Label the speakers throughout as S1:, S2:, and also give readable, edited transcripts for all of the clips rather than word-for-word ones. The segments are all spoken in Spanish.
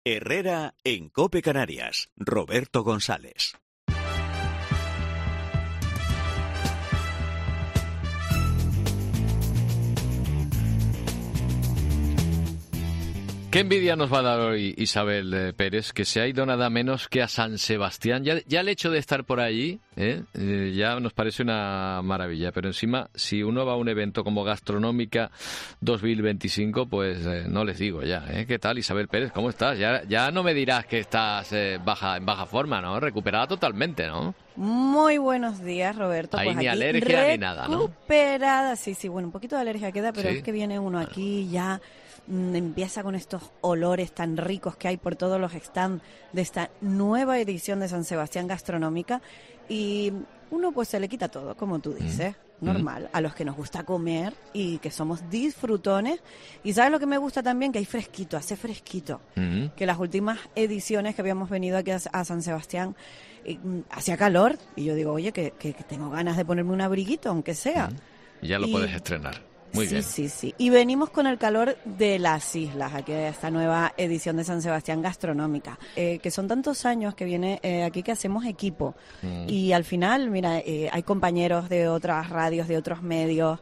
S1: Herrera en COPE Canarias. Roberto González.
S2: Qué envidia nos va a dar hoy Isabel Pérez, que se ha ido nada menos que a San Sebastián. Ya el hecho de estar por allí ya nos parece una maravilla, pero encima, si uno va a un evento como Gastronómica 2025, pues no les digo ya. ¿Qué tal, Isabel Pérez? ¿Cómo estás? Ya no me dirás que estás en baja forma, ¿no? Recuperada totalmente, ¿no?
S3: Muy buenos días, Roberto.
S2: Ahí
S3: pues
S2: ni
S3: aquí
S2: alergia ni nada, ¿no?
S3: Recuperada, sí, bueno, un poquito de alergia queda, pero
S2: ¿Sí?
S3: es que viene uno aquí ya... empieza con estos olores tan ricos que hay por todos los stands de esta nueva edición de San Sebastián Gastronómica y uno pues se le quita todo, como tú dices, normal, a los que nos gusta comer y que somos disfrutones. Y ¿sabes lo que me gusta también? Que hay fresquito, hace fresquito. Que las últimas ediciones que habíamos venido aquí a San Sebastián hacía calor y yo digo, oye, que tengo ganas de ponerme un abriguito, aunque sea.
S2: Ya lo puedes estrenar. Muy bien.
S3: Sí. Y venimos con el calor de las islas, aquí a esta nueva edición de San Sebastián Gastronómica, que son tantos años que viene aquí que hacemos equipo. Y al final, mira, hay compañeros de otras radios, de otros medios,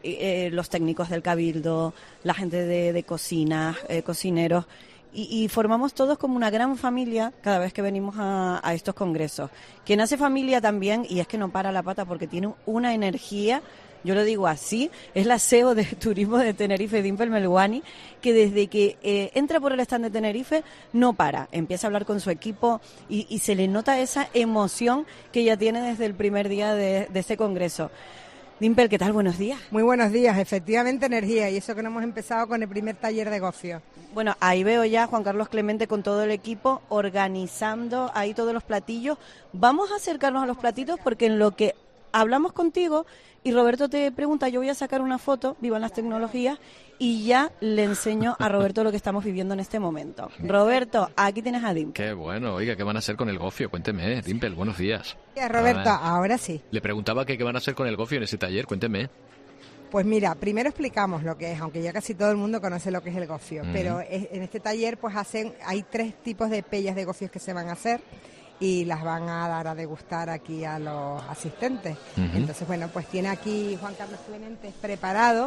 S3: los técnicos del Cabildo, la gente de cocina, cocineros, y formamos todos como una gran familia cada vez que venimos a estos congresos. Quien hace familia también, y es que no para la pata porque tiene una energía. Yo lo digo así, es la CEO de Turismo de Tenerife, Dimple Melwani, que desde que entra por el stand de Tenerife no para, empieza a hablar con su equipo y se le nota esa emoción que ella tiene desde el primer día de este congreso. Dimple, ¿qué tal? Buenos días.
S4: Muy buenos días, efectivamente energía, y eso que no hemos empezado con el primer taller de gofio.
S3: Bueno, ahí veo ya a Juan Carlos Clemente con todo el equipo organizando ahí todos los platillos. Vamos a acercarnos a los platitos porque en lo que hablamos contigo y Roberto te pregunta, yo voy a sacar una foto, vivan las tecnologías, y ya le enseño a Roberto lo que estamos viviendo en este momento. Roberto, aquí tienes a Dimple.
S2: Qué bueno, oiga, ¿qué van a hacer con el gofio? Cuénteme, Dimple, buenos días.
S4: Roberto, ahora sí.
S2: Le preguntaba que qué van a hacer con el gofio en ese taller, cuénteme.
S4: Pues mira, primero explicamos lo que es, aunque ya casi todo el mundo conoce lo que es el gofio, pero en este taller pues hay 3 tipos de pellas de gofios que se van a hacer y las van a dar a degustar aquí a los asistentes. Entonces, bueno, pues tiene aquí Juan Carlos Clemente preparado,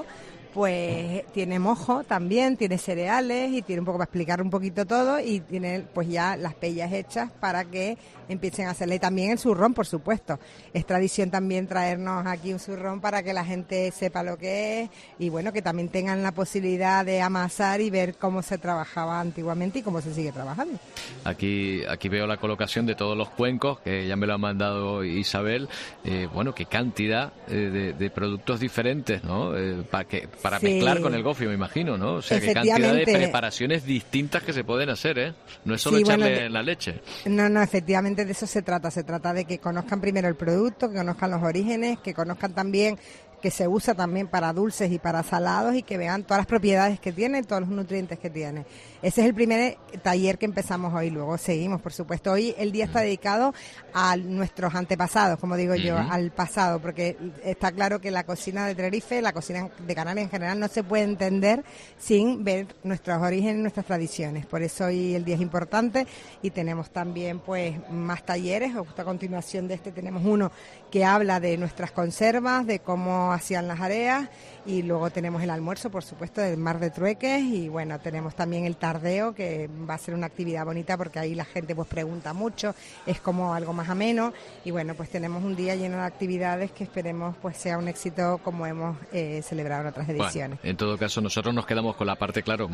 S4: pues tiene mojo también, tiene cereales y tiene un poco para explicar un poquito todo y tiene pues ya las pellas hechas para que empiecen a hacerle. Y también el zurrón, por supuesto. Es tradición también traernos aquí un zurrón para que la gente sepa lo que es y bueno, que también tengan la posibilidad de amasar y ver cómo se trabajaba antiguamente y cómo se sigue trabajando.
S2: Aquí veo la colocación de todos los cuencos, que ya me lo ha mandado Isabel. Bueno, qué cantidad de productos diferentes, ¿no? Para mezclar con el gofio, me imagino, ¿no? O sea, qué cantidad de preparaciones distintas que se pueden hacer, ¿eh? No es solo echarle la leche.
S4: No, efectivamente de eso se trata de que conozcan primero el producto, que conozcan los orígenes, que conozcan también que se usa también para dulces y para salados y que vean todas las propiedades que tiene, todos los nutrientes que tiene. Ese es el primer taller que empezamos hoy, luego seguimos, por supuesto. Hoy el día está dedicado a nuestros antepasados, como digo yo, al pasado, porque está claro que la cocina de Tenerife, la cocina de Canarias en general, no se puede entender sin ver nuestros orígenes, nuestras tradiciones. Por eso hoy el día es importante y tenemos también pues más talleres. Justo a continuación de este tenemos uno que habla de nuestras conservas, de cómo hacían las areas, y luego tenemos el almuerzo, por supuesto, del Mar de Trueques, y bueno, tenemos también el tardeo, que va a ser una actividad bonita porque ahí la gente pues pregunta mucho, es como algo más ameno, y bueno, pues tenemos un día lleno de actividades que esperemos pues sea un éxito como hemos celebrado en otras ediciones.
S2: Bueno, en todo caso, nosotros nos quedamos con la parte, claro,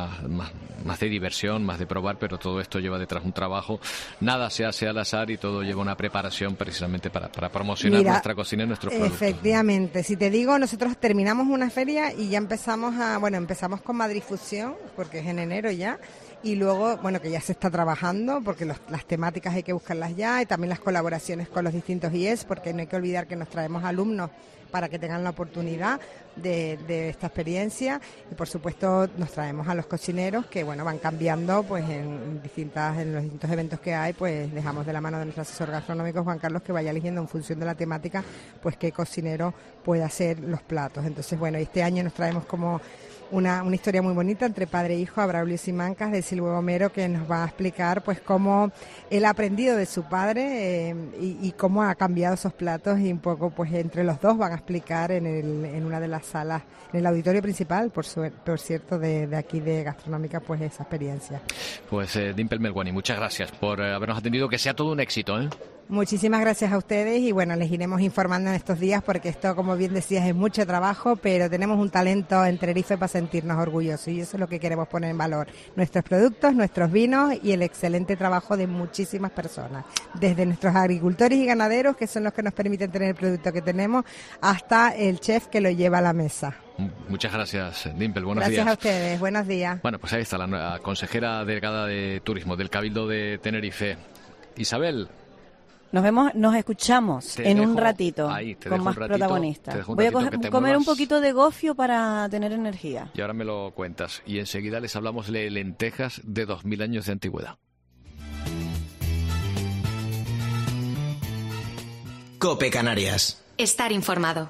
S2: más de diversión, más de probar, pero todo esto lleva detrás un trabajo. Nada se hace al azar y todo lleva una preparación precisamente para promocionar nuestra cocina y nuestros productos.
S4: Efectivamente, si te digo, nosotros terminamos una feria y ya empezamos con Madrid Fusión, porque es en enero ya, y luego, bueno, que ya se está trabajando, porque las temáticas hay que buscarlas ya, y también las colaboraciones con los distintos IES, porque no hay que olvidar que nos traemos alumnos para que tengan la oportunidad de esta experiencia, y por supuesto nos traemos a los cocineros que bueno van cambiando pues en los distintos eventos que hay, pues dejamos de la mano de nuestro asesor gastronómico Juan Carlos que vaya eligiendo en función de la temática pues qué cocinero puede hacer los platos. Entonces bueno, este año nos traemos como una historia muy bonita entre padre e hijo, Braulio Simancas de Silvio Gomero, que nos va a explicar pues cómo él ha aprendido de su padre y cómo ha cambiado esos platos, y un poco pues entre los dos van a explicar en una de las salas, en el auditorio principal, por cierto, de aquí de Gastronómica, pues esa experiencia.
S2: Pues Dimpel Melwani, muchas gracias por habernos atendido, que sea todo un éxito, ¿eh?
S4: Muchísimas gracias a ustedes y bueno, les iremos informando en estos días porque esto, como bien decías, es mucho trabajo, pero tenemos un talento en Tenerife para sentirnos orgullosos y eso es lo que queremos poner en valor. Nuestros productos, nuestros vinos y el excelente trabajo de muchísimas personas, desde nuestros agricultores y ganaderos, que son los que nos permiten tener el producto que tenemos, hasta el chef que lo lleva a la mesa.
S2: Muchas gracias, Dimpel. Buenos días.
S4: Gracias a ustedes. Buenos días.
S2: Bueno, pues ahí está la nueva consejera delegada de Turismo del Cabildo de Tenerife. Isabel.
S3: Nos escuchamos en un ratito con más protagonistas. Voy a comer un poquito de gofio para tener energía.
S2: Y ahora me lo cuentas. Y enseguida les hablamos de lentejas de 2000 años de antigüedad.
S5: COPE Canarias.
S6: Estar informado.